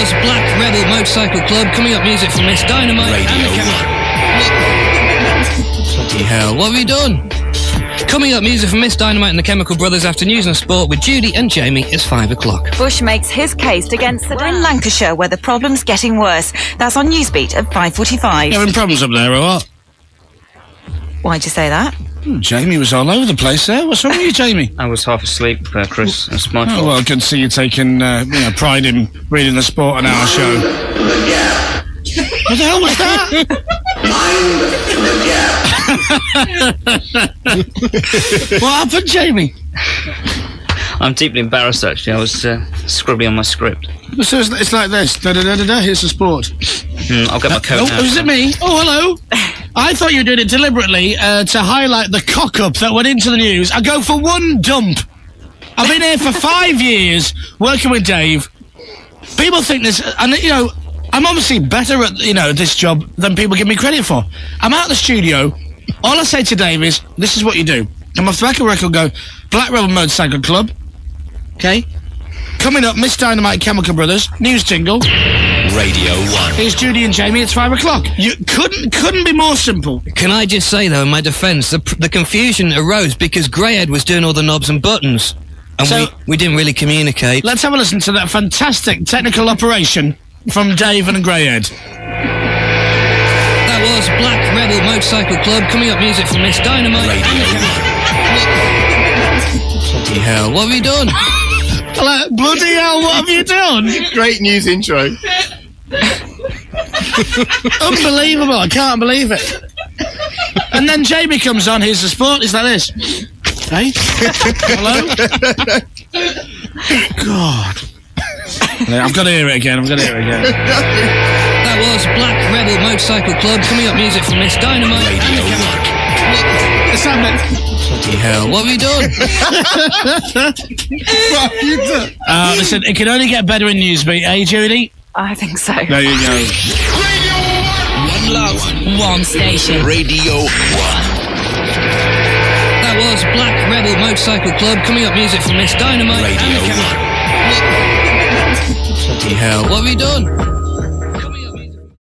was Black Rebel Motorcycle Club. Coming up, music from Miss Dynamite. Radio 1. Bloody hell, what have you done? Coming up, music from Miss Dynamite and the Chemical Brothers after news and sport with Judy and Jamie. It's 5 o'clock. Bush makes his case against the... We're in Lancashire, where the problem's getting worse. That's on Newsbeat at 5:45. You having problems up there or what? Why'd you say that? Jamie was all over the place there. What's wrong with you, Jamie? I was half asleep, Chris. That's my fault. Oh, well, I can see you taking pride in reading the sport on our show. What the hell was that? What happened, Jamie? I'm deeply embarrassed, actually. I was scribbling on my script. So it's like this. Da-da-da-da-da, here's the sport. I'll get my coat now. Oh, is it me? Oh, hello. I thought you were doing it deliberately to highlight the cock-up that went into the news. I go for one dump. I've been here for 5 years working with Dave. People think this... And, you know, I'm obviously better at, this job than people give me credit for. I'm out of the studio. All I say to Dave is, this is what you do. Come off the back of the record, go, Black Rebel Motorcycle Club. Okay? Coming up, Miss Dynamite Chemical Brothers. News jingle. Radio 1. Here's Judy and Jamie. It's 5 o'clock. You couldn't be more simple. Can I just say, though, in my defence, the confusion arose because Greyhead was doing all the knobs and buttons. And So- we didn't really communicate. Let's have a listen to that fantastic technical operation from Dave and Greyhead. That was Black Rebel Motorcycle Club. Coming up, music from Miss Dynamite. Radio 1. Bloody hell, what have you done? Hello, bloody hell, what have you done? Great news intro. Unbelievable, I can't believe it. And then Jamie comes on, here's the sport, it's like this. Hey? Hello? God. Yeah, I've got to hear it again, That was Black Rebel Motorcycle Club. Coming up, music from Miss Dynamite. Radio 1. It's happening. Bloody hell, what have you done? What have you done? Listen, it can only get better in Newsbeat, eh, Judy? I think so. There you go. One love. One station. Radio 1. That was Black Rebel Motorcycle Club. Coming up, music from Miss Dynamite. Radio 1. Bloody hell, what have you done?